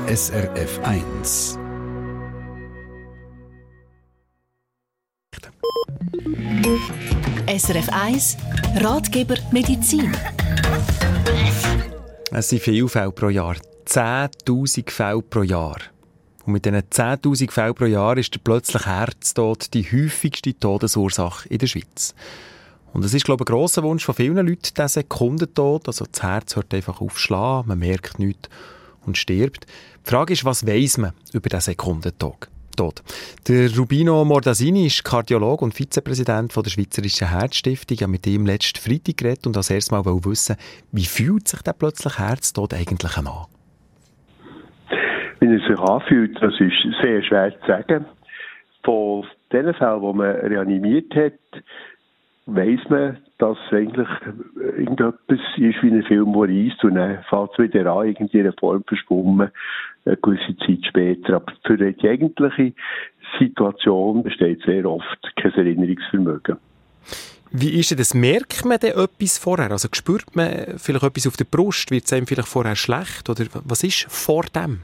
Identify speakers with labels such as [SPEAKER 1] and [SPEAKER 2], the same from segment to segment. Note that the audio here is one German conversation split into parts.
[SPEAKER 1] SRF 1.
[SPEAKER 2] SRF 1 Ratgeber Medizin.
[SPEAKER 3] Es sind viele Fälle pro Jahr. 10'000 Fälle pro Jahr. Und mit diesen 10'000 Fällen pro Jahr ist der plötzliche Herztod die häufigste Todesursache in der Schweiz. Und es ist, glaube ich, ein grosser Wunsch von vielen Leuten, der Sekundentod. Also das Herz hört einfach auf zu schlagen, man merkt nichts und stirbt. Die Frage ist, was weiss man über den Sekundentod? Der Rubino Mordassini ist Kardiologe und Vizepräsident der Schweizerischen Herzstiftung. Ich habe mit ihm letzten Freitag geredet und als erstes Mal wissen, wie fühlt sich der plötzliche Herztod eigentlich an?
[SPEAKER 4] Wie er sich anfühlt, das ist sehr schwer zu sagen. Von den Fällen, die man reanimiert hat, weiss man, dass eigentlich irgendetwas ist wie ein Film, der reisst und dann fällt es wieder an, irgendwie in einer Form verschwommen, eine gewisse Zeit später. Aber für die eigentliche Situation besteht sehr oft kein Erinnerungsvermögen.
[SPEAKER 3] Wie ist denn das? Merkt man denn etwas vorher? Also spürt man vielleicht etwas auf der Brust? Wird es einem vielleicht vorher schlecht? Oder was ist vor dem?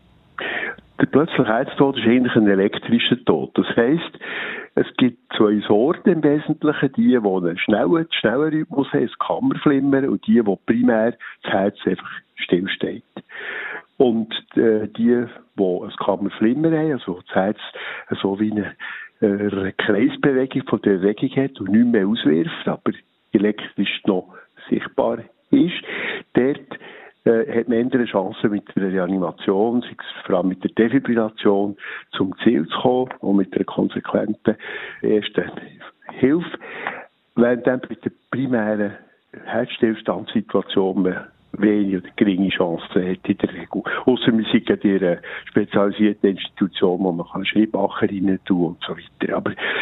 [SPEAKER 4] Der plötzliche Herztod ist eigentlich ein elektrischer Tod. Das heisst, es gibt zwei Sorten im Wesentlichen, die einen schnellen Rhythmus haben, ein Kammerflimmern, und die primär das Herz einfach stillsteht. Und die ein Kammerflimmern haben, also das Herz so wie eine Kreisbewegung von der Erregung hat und nicht mehr auswirft, aber elektrisch noch sichtbar ist, dort hat man eine Chance mit der Reanimation, vor allem mit der Defibrillation, zum Ziel zu kommen und mit der konsequenten ersten Hilfe. Während dann bei der primären Herzstillstandssituation man wenige oder geringe Chancen hat in der Regel. Ausser wir sind in einer spezialisierten Institution, wo man Schrittmacher rein tun und so weiter.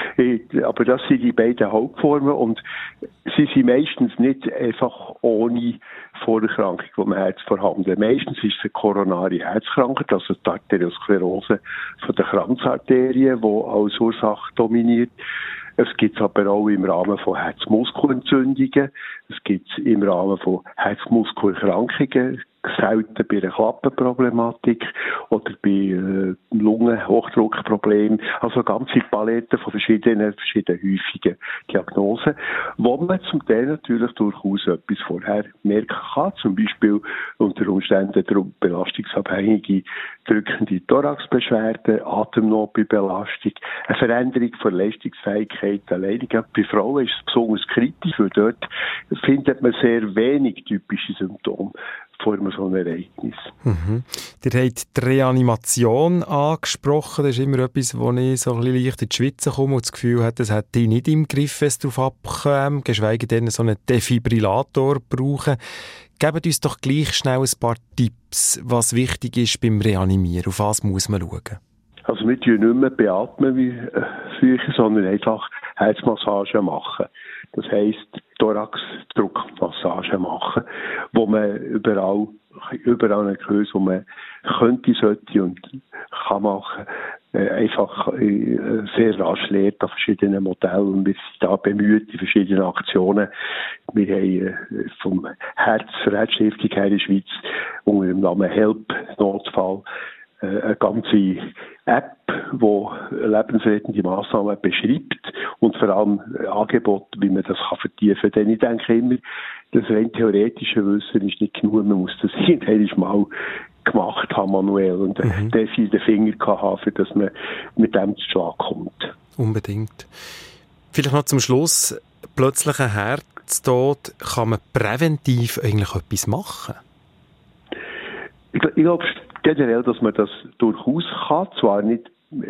[SPEAKER 4] Aber das sind die beiden Hauptformen und sie sind meistens nicht einfach ohne Vorerkrankung vom Herz vorhanden. Meistens ist es eine koronare Herzkrankheit, also die Arteriosklerose von der Kranzarterien, die als Ursache dominiert. Es gibt es aber auch im Rahmen von Herzmuskelentzündungen. Es gibt es im Rahmen von Herzmuskelerkrankungen, selten bei einer Klappenproblematik oder bei Lungenhochdruckproblemen. Also eine ganze Palette von verschiedenen häufigen Diagnosen, wo man zum Teil natürlich durchaus etwas vorher merken kann. Zum Beispiel unter Umständen belastungsabhängige drückende Thoraxbeschwerden, Atemnot bei Belastung, eine Veränderung der Leistungsfähigkeit allein. Bei Frauen ist es besonders kritisch, weil dort findet man sehr wenig typische Symptome vor so einem Ereignis.
[SPEAKER 3] Ihr habt die Reanimation angesprochen. Das ist immer etwas, wo ich so ein bisschen leicht in die Schweiz komme und das Gefühl habe, das hat die nicht im Griff, wenn es darauf abkommt, geschweige denn so einen Defibrillator brauchen. Gebt uns doch gleich schnell ein paar Tipps, was wichtig ist beim Reanimieren. Auf was muss man schauen?
[SPEAKER 4] Also wir tun nicht mehr beatmen wie früher, sondern einfach Herzmassage machen. Das heisst, Thoraxdruckmassage machen, wo man überall ein Gehäuse, wo man sollte und kann machen, einfach sehr rasch lernt an verschiedenen Modellen. Und wir sind da bemüht in verschiedenen Aktionen. Wir haben vom Herzstiftung her in der Schweiz unter dem Namen Help Notfall eine ganze App, die lebensrettende Massnahmen beschreibt und vor allem Angebote, wie man das vertiefen kann. Denn ich denke immer, das rein theoretische Wissen ist nicht genug. Man muss das irgendwann mal gemacht haben, manuell, und der viel den Finger haben, für dass man mit dem zu Schlag kommt.
[SPEAKER 3] Unbedingt. Vielleicht noch zum Schluss, plötzlicher Herztod, kann man präventiv eigentlich etwas machen?
[SPEAKER 4] Ich glaube generell, dass man das durchaus kann, zwar nicht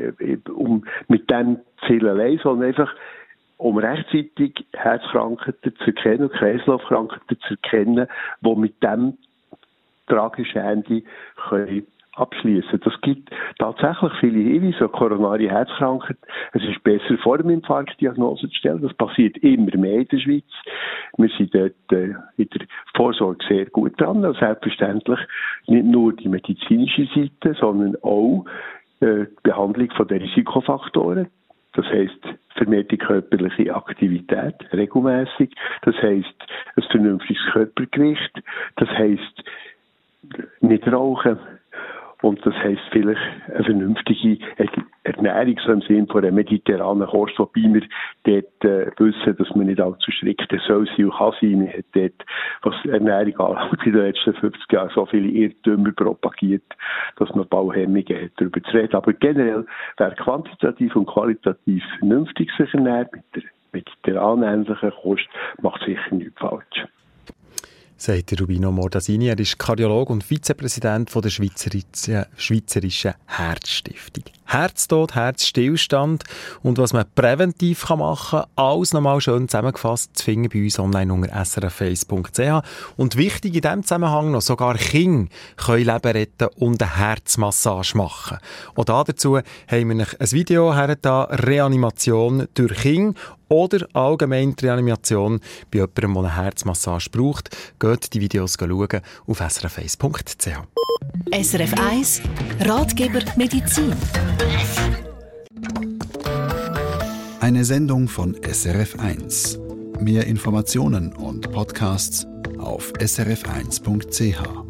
[SPEAKER 4] mit dem Ziel allein, sondern einfach um rechtzeitig Herzkrankheiten zu erkennen, Kreislaufkrankheiten zu erkennen, die mit dem tragischen Ende abschließen. Das gibt tatsächlich viele Hinweise, koronare Herzkrankheit. Es ist besser, vor dem Infarkt Diagnose zu stellen. Das passiert immer mehr in der Schweiz. Wir sind dort in der Vorsorge sehr gut dran. Und selbstverständlich nicht nur die medizinische Seite, sondern auch die Behandlung von den Risikofaktoren. Das heisst, vermehrte körperliche Aktivität, regelmäßig. Das heisst, ein vernünftiges Körpergewicht. Das heisst, nicht rauchen. Und das heisst vielleicht eine vernünftige Ernährung, so im Sinne von einer mediterranen Kost, wobei wir dort wissen, dass man nicht allzu strikt soll sein und kann sein. Man hat dort, was Ernährung anbelangt, in den letzten 50 Jahren so viele Irrtümer propagiert, dass man bald Hemmungen hat, darüber zu reden. Aber generell, wer quantitativ und qualitativ vernünftig sich ernährt, mit der mediterran-ähnlichen Kost, macht sicher nichts falsch.
[SPEAKER 3] Sagt Rubino Mortasini. Er ist Kardiologe und Vizepräsident der Schweizerischen Herzstiftung. Herztod, Herzstillstand und was man präventiv machen kann, alles nochmal schön zusammengefasst zu finden bei uns online unter srf1.ch. Und wichtig in diesem Zusammenhang noch, sogar Kinder können Leben retten und eine Herzmassage machen. Und dazu haben wir ein Video hergetan, Reanimation durch Kinder oder allgemein die Reanimation bei jemandem, der eine Herzmassage braucht. Geht die Videos schauen auf srf1.ch.
[SPEAKER 2] SRF 1 Ratgeber Medizin.
[SPEAKER 1] Eine Sendung von SRF 1. Mehr Informationen und Podcasts auf srf1.ch.